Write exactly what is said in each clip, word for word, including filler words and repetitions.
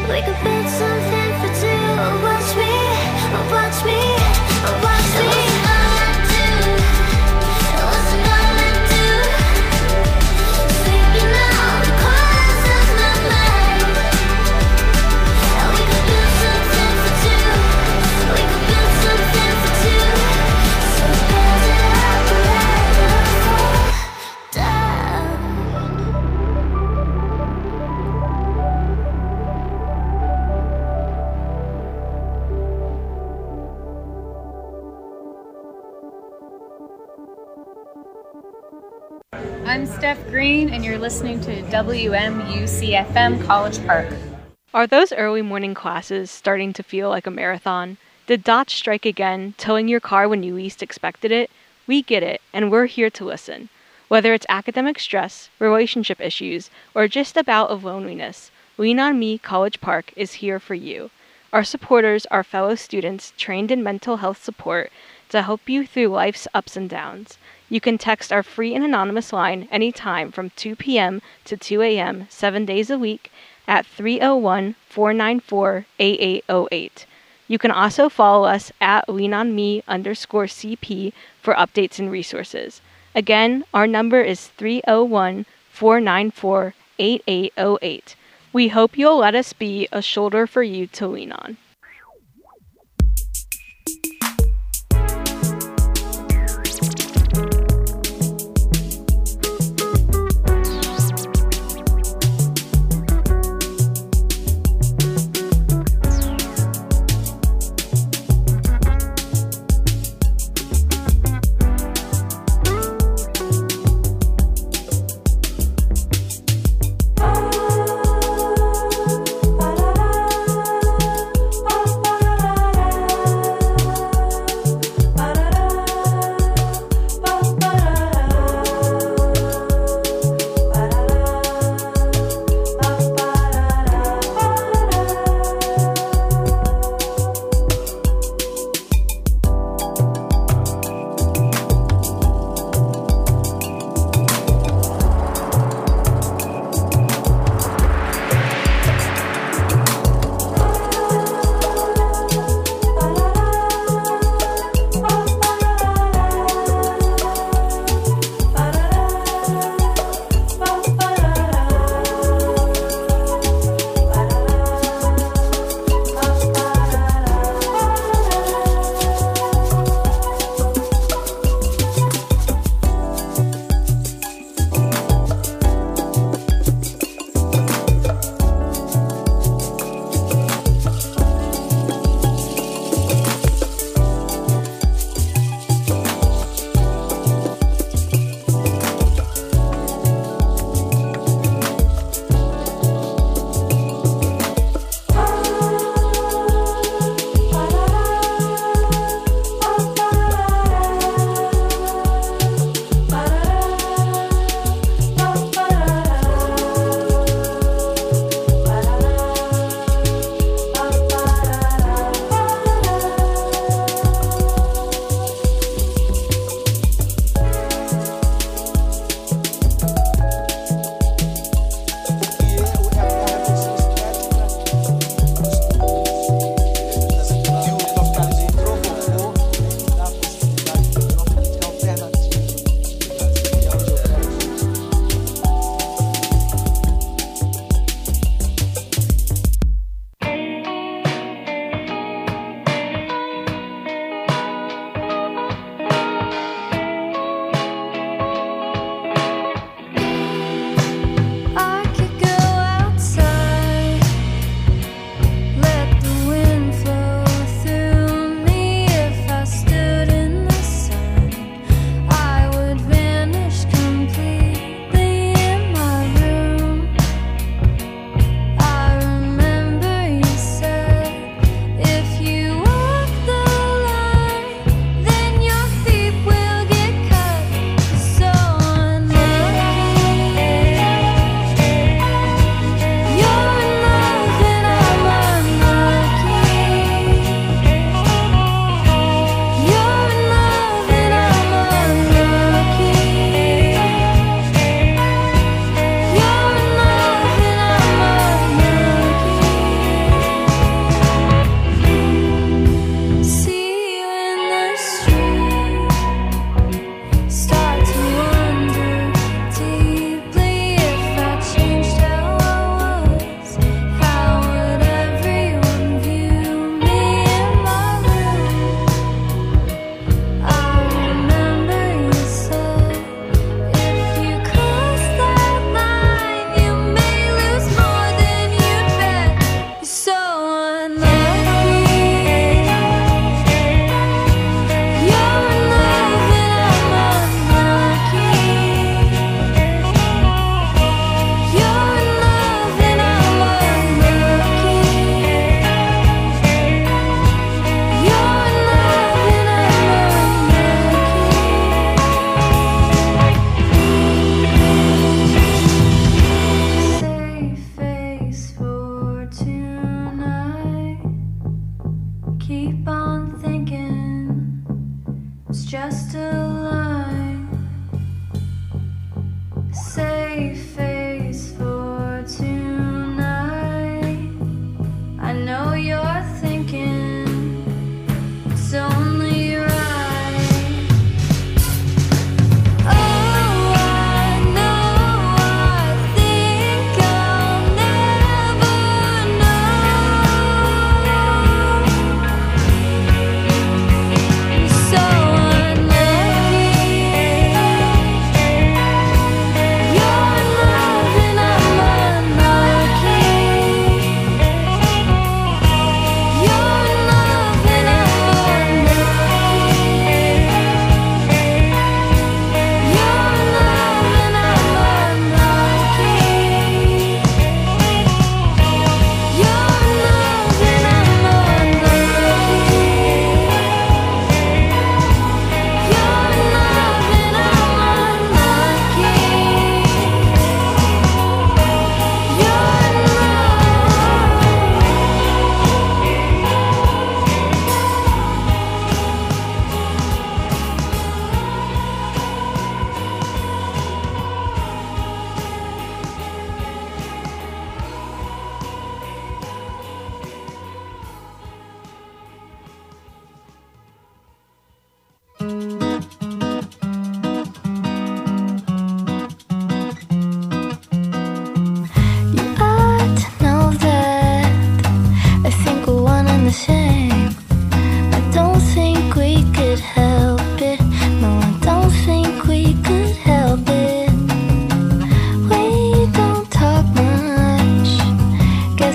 We could build something for two. Watch me, watch me, watch me. I'm Steph Green, and you're listening to W M U C F M College Park. Are those early morning classes starting to feel like a marathon? Did dots strike again, towing your car when you least expected it? We get it, and we're here to listen. Whether it's academic stress, relationship issues, or just a bout of loneliness, Lean On Me College Park is here for you. Our supporters are fellow students trained in mental health support to help you through life's ups and downs. You can text our free and anonymous line anytime from two p.m. to two a.m. seven days a week at three oh one, four nine four, eight eight oh eight. You can also follow us at leanonme underscore CP for updates and resources. Again, our number is three oh one, four nine four, eight eight oh eight. We hope you'll let us be a shoulder for you to lean on.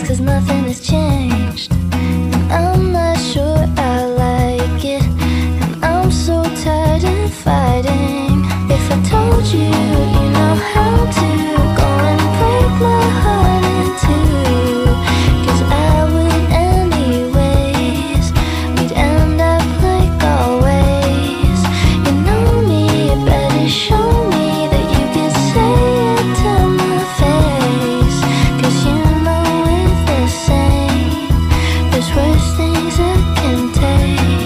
face, cause nothing has changed. And I'm not sure I like it, and I'm so tired of fighting. If I told you, you know how to go and break my heart in two, cause I would anyways. We'd end up like always. You know me, you better show me that you can say it to my face, cause you know it's the same. There's worse things I can take.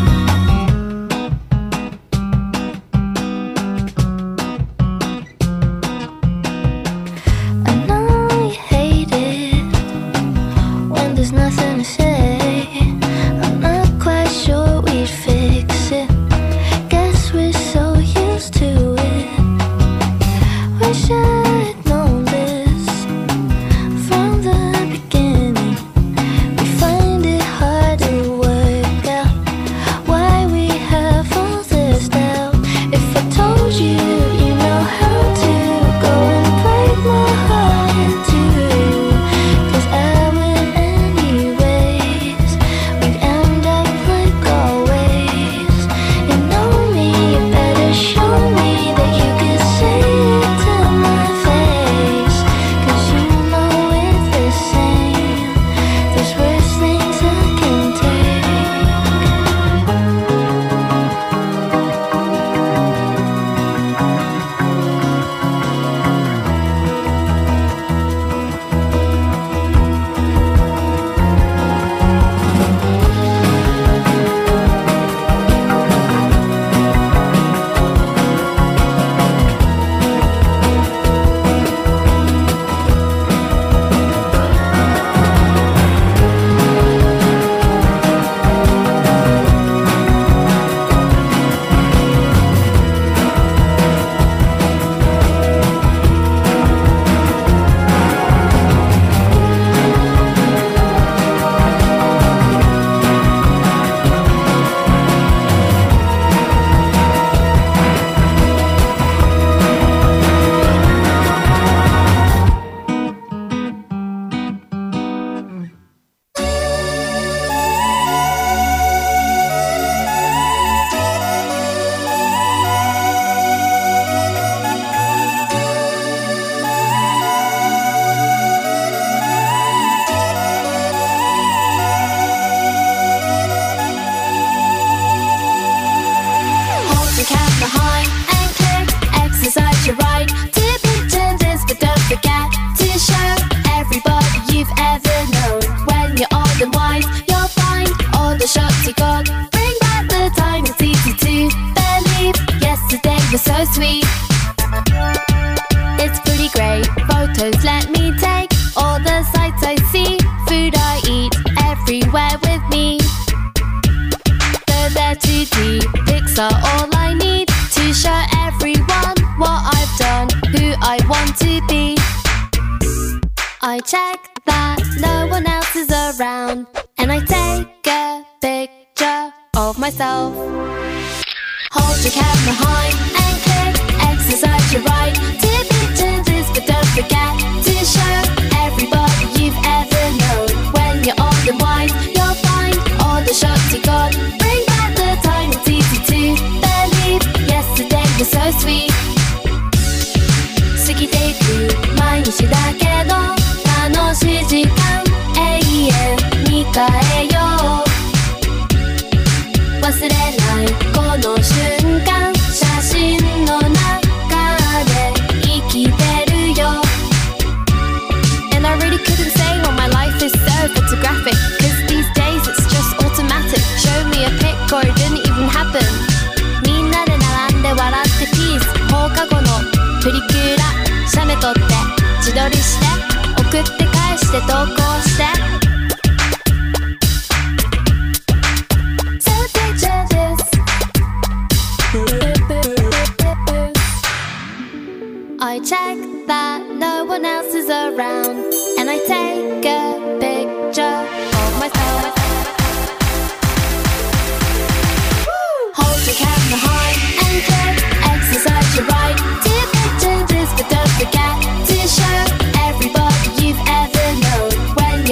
I know you hate it when there's nothing to say. I'm not quite sure we'd fix it. Guess we're so used to it. Wish I'd known this from the beginning. We find it hard to work out why we have all this doubt. If I told you, you know how to go and break my heart in two, cause I would anyways. We'd end up like always. You know me, you better show me that you can say it to my face, cause you know it's the same. There's worse things I can take. Hold your cat behind and click, exercise your right to picture this, but don't forget to show everybody you've ever known. When you're old and wise, you'll find all the shots you got. Bring back the time, it's easy to believe. Yesterday was so sweet. It's pretty great. Photos let me take all the sights I see. Food I eat everywhere with me. Though they're too deep, pics are all I need to show everyone what I've done, who I want to be. I check that no one else is around, and I take a picture of myself. Hold your camera high and click, exercise your right to picture this, but don't forget to show everybody you've ever known. When you're old and wise, you'll find all the shots you got. Bring back the time, it's easy to believe. Yesterday was so sweet. 過ぎていく毎日だけど楽しい時間永遠に変えよう。忘れないこの瞬間、写真の中で生きてるよ。 And I really couldn't say why my life is so photographic, cause these days it's just automatic. Show me a pic or it didn't even happen. みんなで並んで笑ってピース。放課後のプリクラ写メ撮って自撮りして送って返して投稿して。 So picture this. I check that no one else is around, and I take a picture of myself. Hold your camera high and click, exercise your right to picture this, but don't forget to show everybody you've ever known. When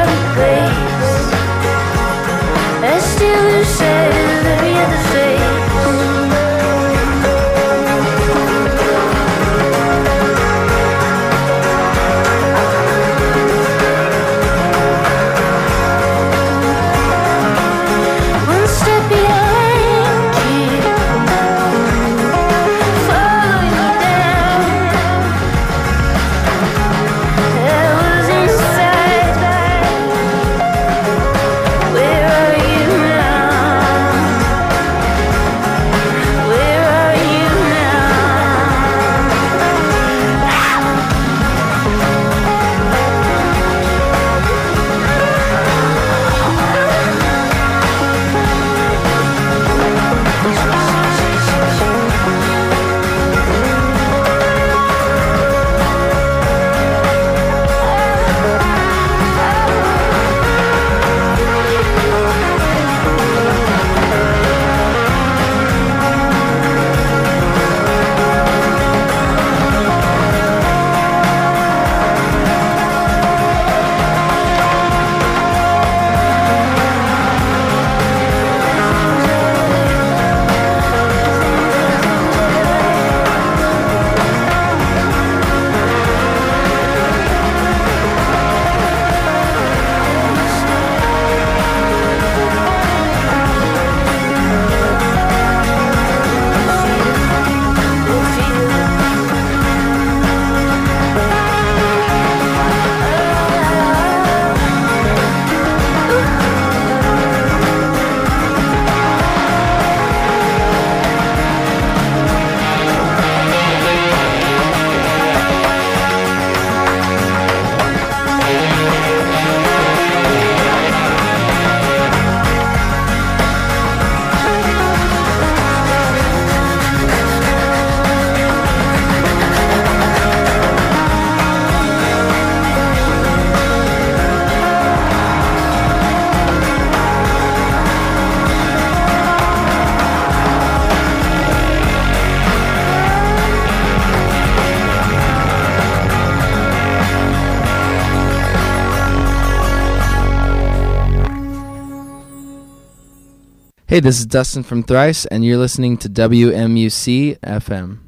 Hey, this is Dustin from Thrice, and you're listening to W M U C F M.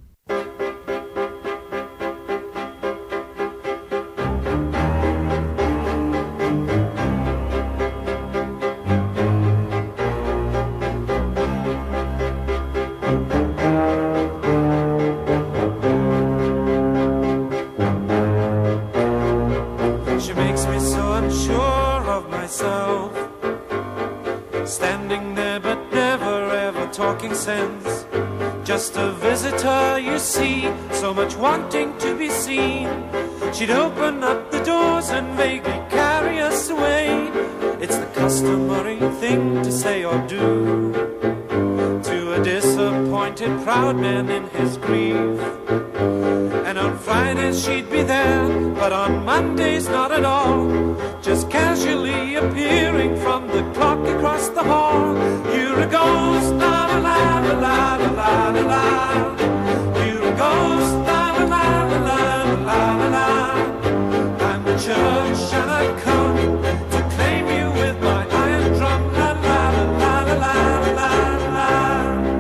She makes me so unsure of myself, standing there but never ever talking sense. Just a visitor, you see, so much wanting to be seen. She'd open up the doors and vaguely carry us away. It's the customary thing to say or do to a disappointed proud man in his grief. And on Fridays she'd be there, but on Mondays not at all, just casually appearing from the clock across the hall. You're a ghost, la la la la la la la la. You're a ghost, la la la la la la la la. I'm the church and I come to claim you with my iron drum, la la la la la la la la.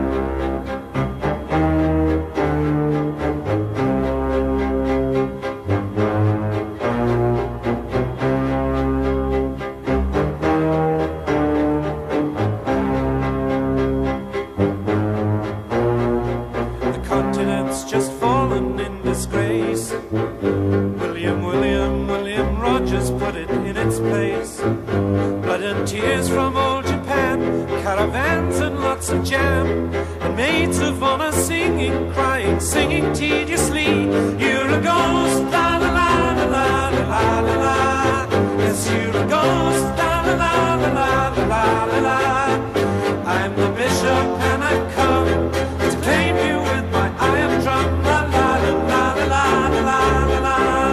Just fallen in disgrace. William, William, William Rogers put it in its place. Blood and tears from old Japan, caravans and lots of jam, and maids of honor singing, crying, singing tediously. You're a ghost, la la la la la la la la. Yes, you're a ghost, la la la la la la la la. I'm the bishop and I've come to claim you with my iron drum, la la la la la la la la.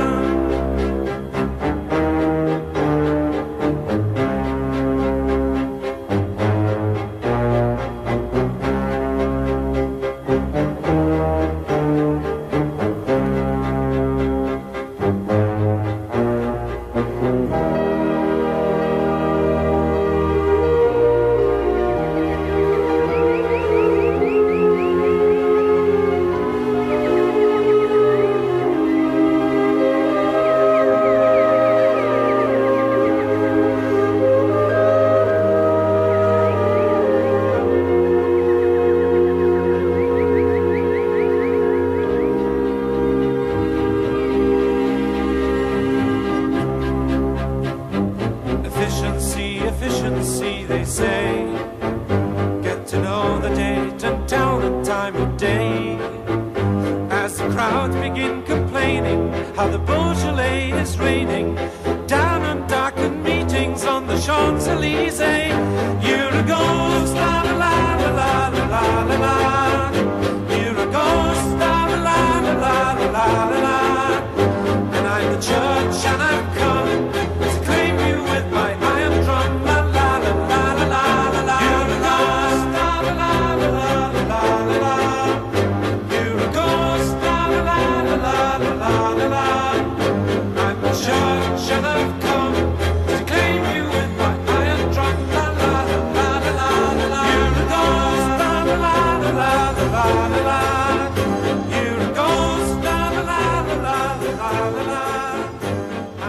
and see, they say. Get to know the date and tell the time of day. As the crowds begin complaining how the Beaujolais is raining down on darkened meetings on the Champs-Élysées. You're a ghost, la la la la la la la la. You're a ghost, la la la la la la la la. And I'm the judge and I've come to claim you with my iron drum. La la la la la la la la. You're a ghost, la la la la la la la la. You're a ghost, la la la la la la la la. I'm the judge and I've come to claim you with my iron drum. La la la la la la la. You're a ghost, la la la la la la la la. You're a ghost, la la la la la la la.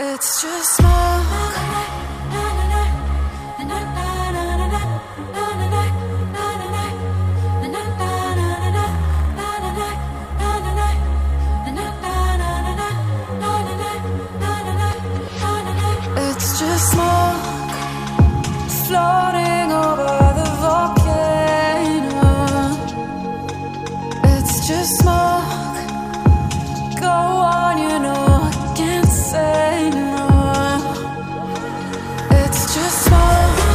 It's just smoke. It's just smoke floating over the volcano. It's just smoke. Go on, you know I can't say no. It's just smoke.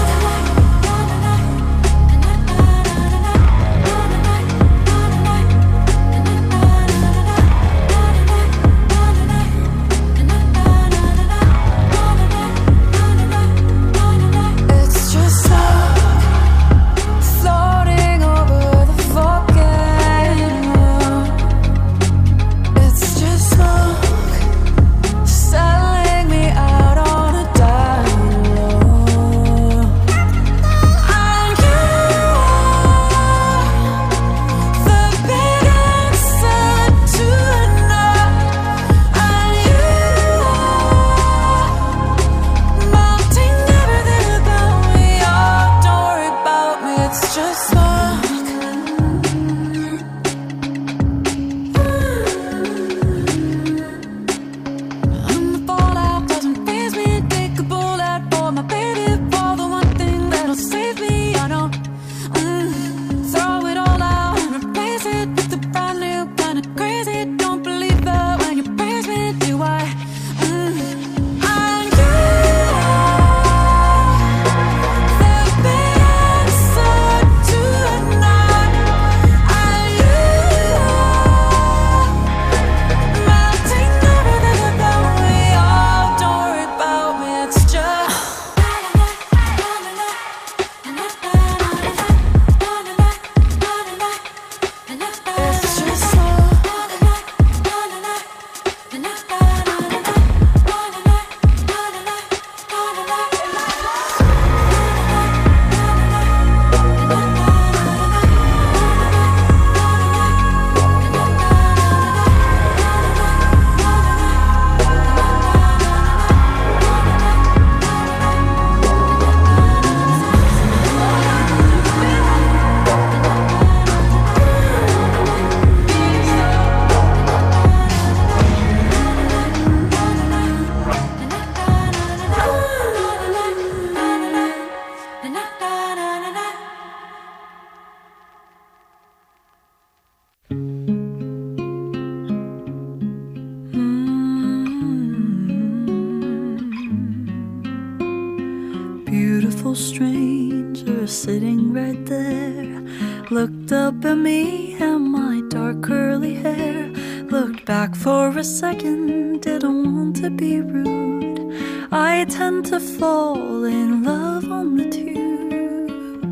Stranger sitting right there, looked up at me and my dark curly hair, looked back for a second, didn't want to be rude. I tend to fall in love on the tube.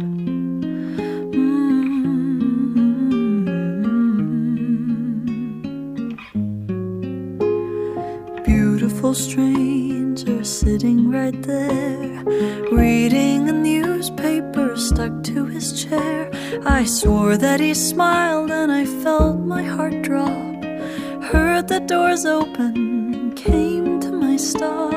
Mm-hmm. Beautiful stranger sitting right there, reading a newspaper stuck to his chair. I swore that he smiled and I felt my heart drop. Heard the doors open, came to my stop.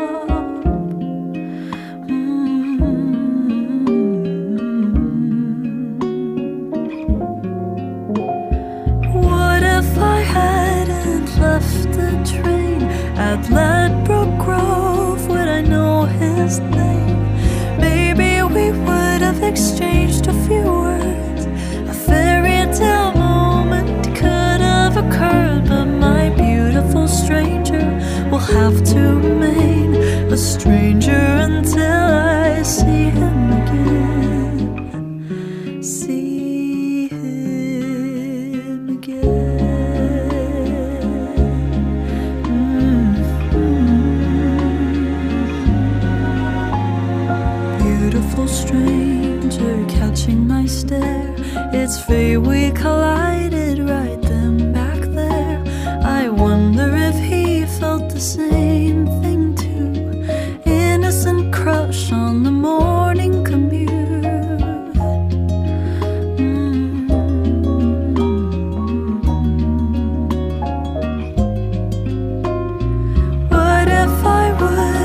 Mm-hmm. What if I hadn't left the train at Ledbroke Grove? Would I know his name? Maybe we would have exchanged a few words. A fairy tale moment could have occurred, but my beautiful stranger will have to remain a stranger until I see him again. See him again. Mm-hmm. Beautiful stranger catching my stare. It's fate we collided right then back there. I wonder if he felt the same thing too. Innocent crush on the morning commute. Mm-hmm. What if I would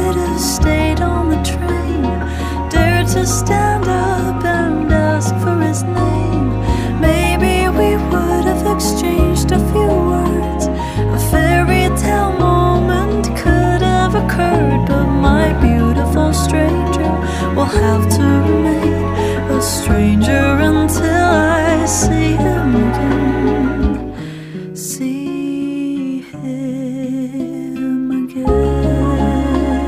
stranger until I see him again. See him again.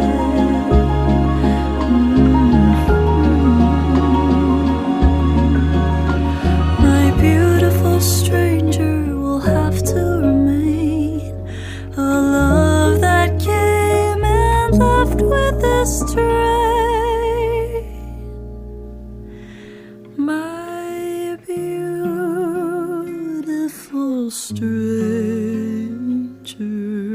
Mm-hmm. My beautiful stranger will have to remain a love that came and left with a strain. My beautiful stranger.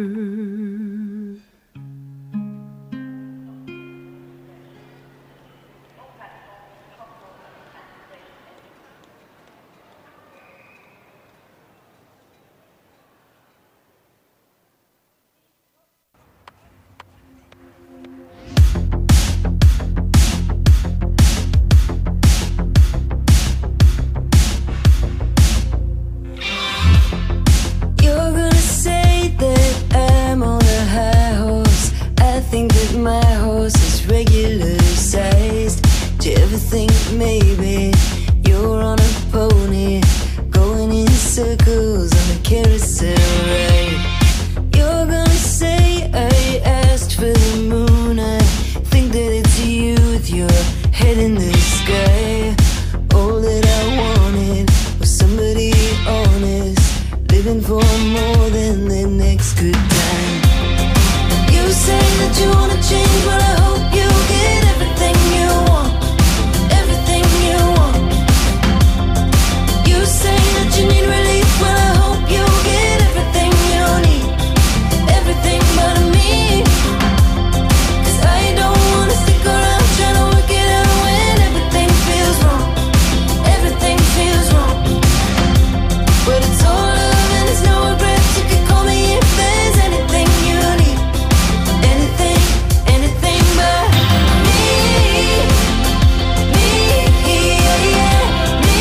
You're gonna say that I'm on a high horse. I think that my horse is regular sized. Do you ever think maybe you're on a pony, going in circles on a carousel ride? You're gonna say I asked for the moon. I think that it's you with your head in the sky. All that I wanted was somebody honest, living for more than the next good time. You say that you wanna change, but I hope you get everything you want, everything you want. You say that you need relief, well I hope you get everything you need, everything but me. 'Cause I don't wanna stick around trying to work it out when everything feels wrong, everything feels wrong. But it's all love and it's no regrets. You can call me if there's anything you need, anything, anything but me, me, yeah, yeah, me,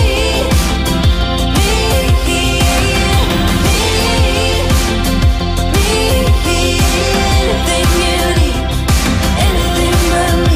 me, yeah, yeah, me, me, yeah, anything you need, anything but me.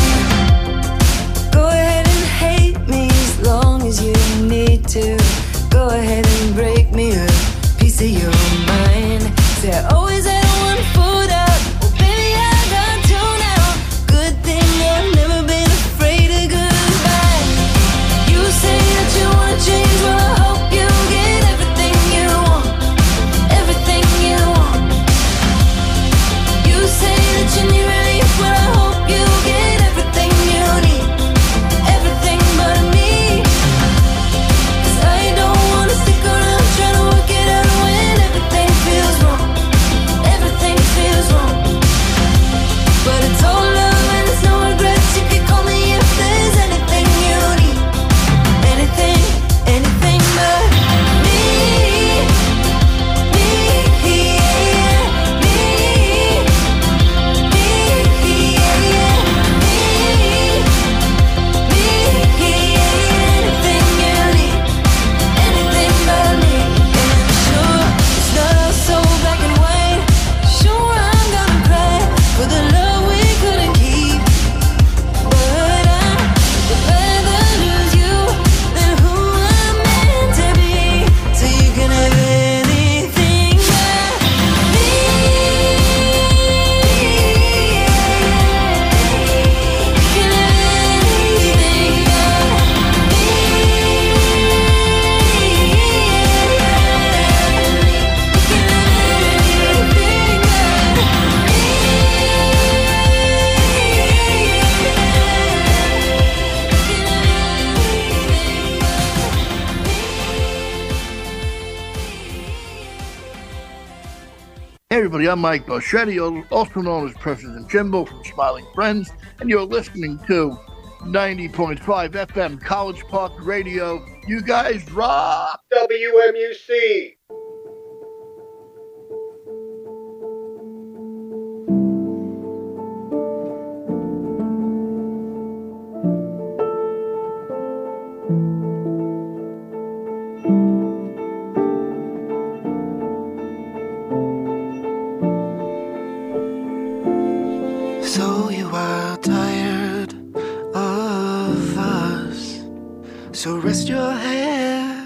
Go ahead and hate me as long as you need to. Go ahead and break me a piece of your mind. Say I always had one foot out. Well, baby, I got two now. Good thing I've never been afraid of goodbye. You say that you wanna change, well I hope you get everything you want, everything you want. You say that you need relief, well I hope you get everything you need, everything but me. 'Cause I don't wanna stick around trying to work it out when everything feels wrong, everything feels wrong. But it's all love and it's no regrets. You can call me if there's anything you need, anything, anything but me, me, yeah, yeah, me, me, yeah, yeah, me, me, yeah, anything you need, anything but me. And I'm sure it's not all so black and white. Sure I'm gonna cry for the love we couldn't keep, but I would rather lose you than who I'm meant to be. So you can have anything but me, you can have anything but me, Hey everybody, I'm Mike Boschetti, also known as President Jimbo from Smiling Friends, and you're listening to ninety point five F M College Park Radio. You guys rock! W M U C. So you are tired of us So rest your head,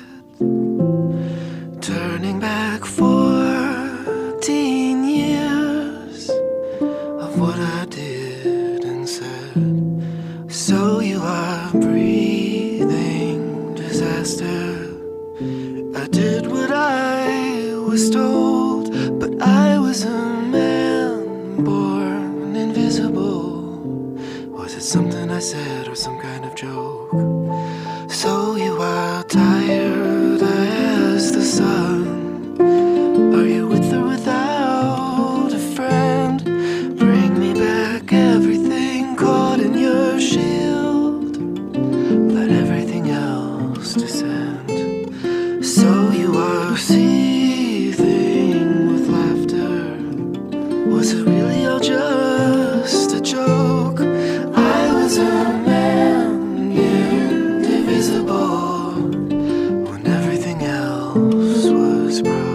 turning back fourteen years of what I did and said. So you are breathing disaster. I did what I was told, but I was a man born invisible. Was it something I said or some kind of joke? So you are tired as the sun. Are you with or without a friend? Bring me back everything caught in your shield. Let everything else descend. So you are seething with laughter. Was it really all just a joke? I was a man indivisible when everything else was broke.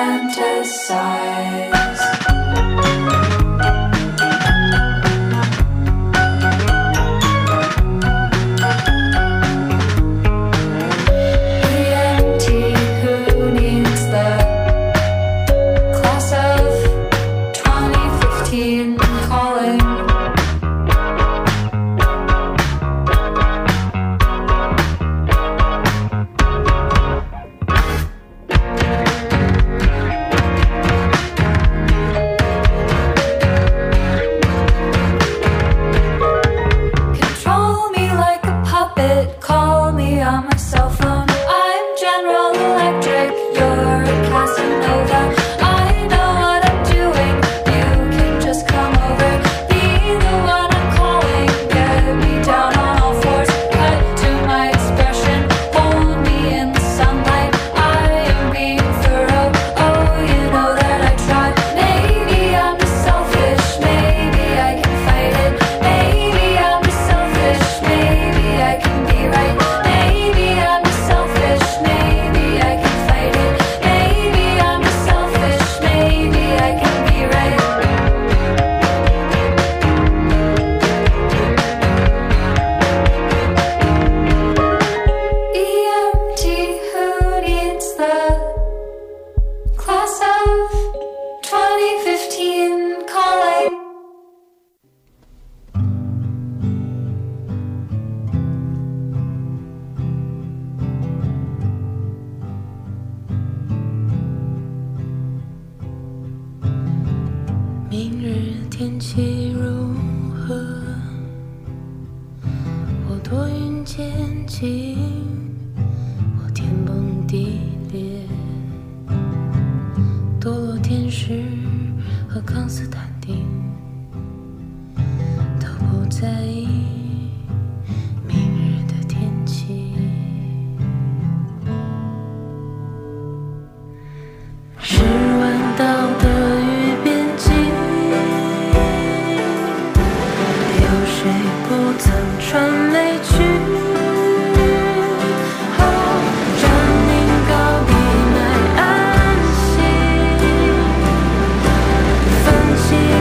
fantasize. she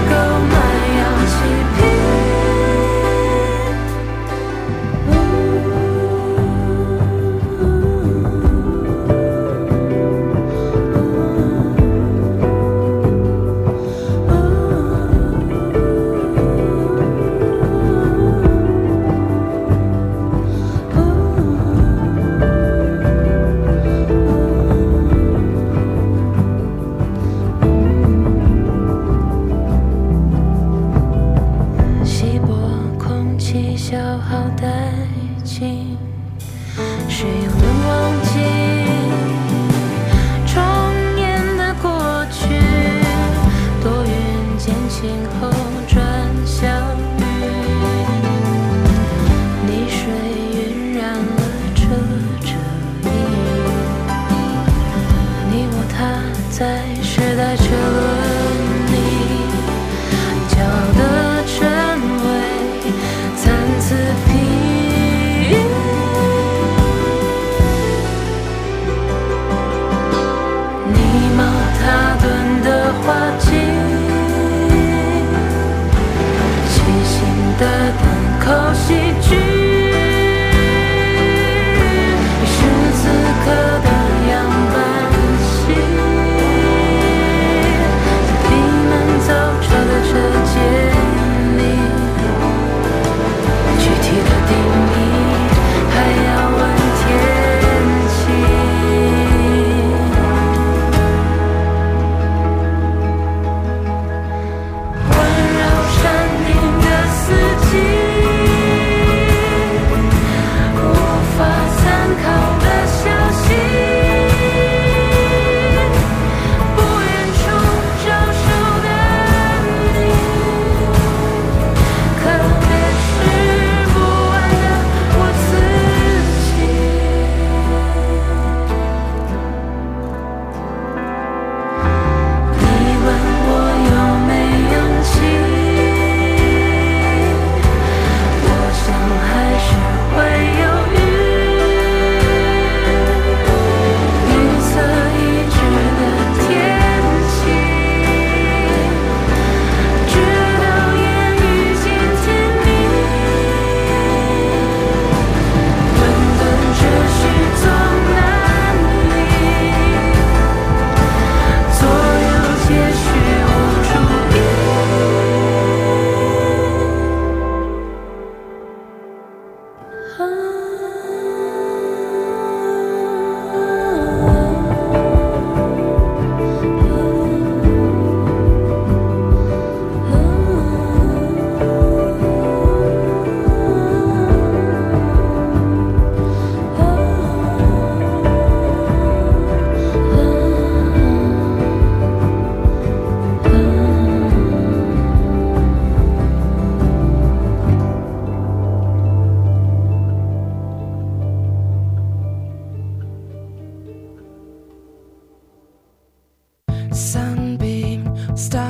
sunbeam, star.